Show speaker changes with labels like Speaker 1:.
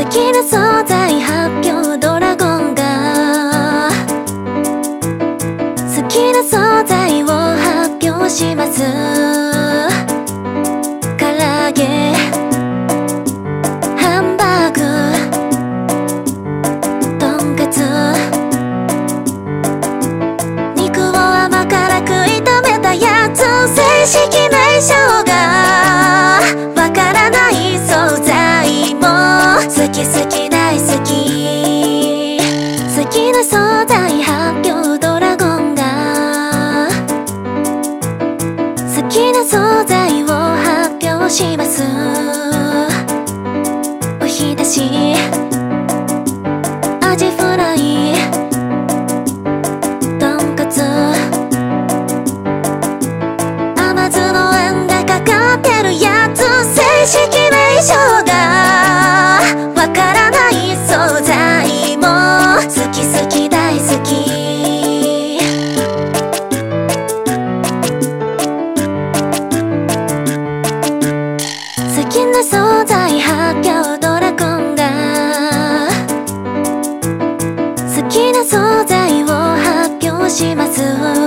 Speaker 1: きな素材発表ドラゴンが好きな素材を発表します。唐揚げ、ハンバーグ、とんかつ、肉を甘辛く炒めたやつ、正式名称がわからない素材も好き好き大好き。好きな素材発表ドラゴンが好きな素材を発表します。おひたし、アジフライ、とんかつ、甘酢のあんがかかってるやつ、正式名称がわからない素材も好き好き大好き。好きな素材発表ドラゴンが好きな素材を発表します。